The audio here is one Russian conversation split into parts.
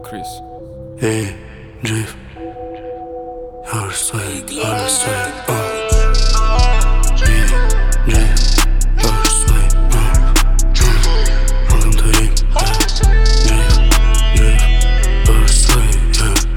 Chris. Hey, Drift. You're sweet, you're sweet, Hey, Drift. You're sweet, Welcome to Ring. Drift, you're sweet,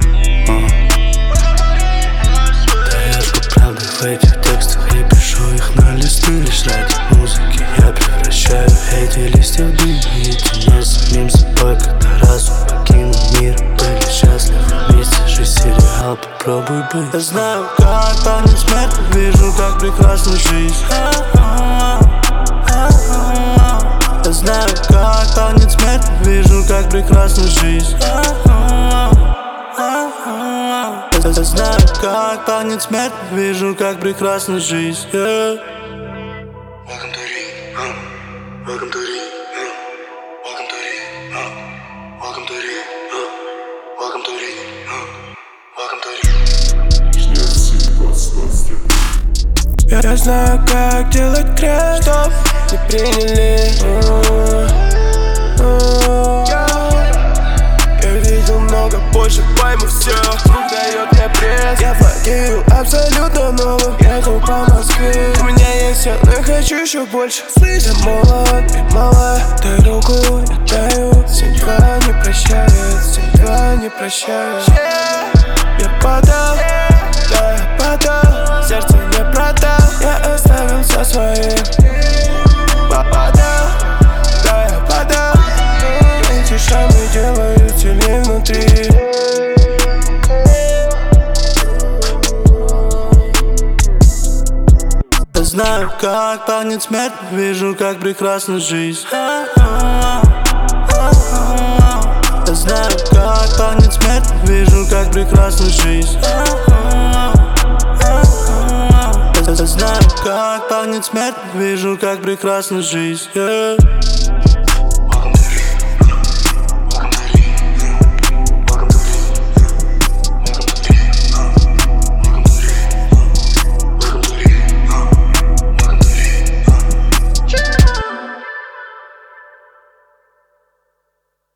Таежка правды в этих текстах. Я пишу их на листы лишь ради музыки. Я превращаю эти листья в дым и идти нас самим собой, когда разум покинул мир. Были счастливы вместе, жизнь сериал, попробуй быть. Я знаю, как танец смерти, вижу, как прекрасна жизнь. Я знаю, как танец смерти, вижу, как прекрасна жизнь. Я знаю, как танец смерти, вижу, как прекрасна жизнь. Welcome to Ring. Welcome to Ring. Welcome to Ring. Welcome to Ring. Welcome to Ring. Welcome to Ring. Я знаю, как делать крест, чтоб не приняли. Я видел много больше, пойму все. Друг дает мне пресс. Я владею абсолютно новым. Еду по Москве. У меня есть все, но я хочу еще больше. Я молод и мало. Дай руку, я даю. Судьба не прощает, судьба не прощает. Я падал, да я падал. Сердце не продал, я оставил все своим. Попадал, да я падал. Эти шрамы делают сильнее внутри. Я знаю, как танец смерти, вижу, как прекрасна жизнь. Я знаю, как танец смерти, вижу, как прекрасна жизнь. Я знаю, как танец смерти, вижу, как прекрасна жизнь.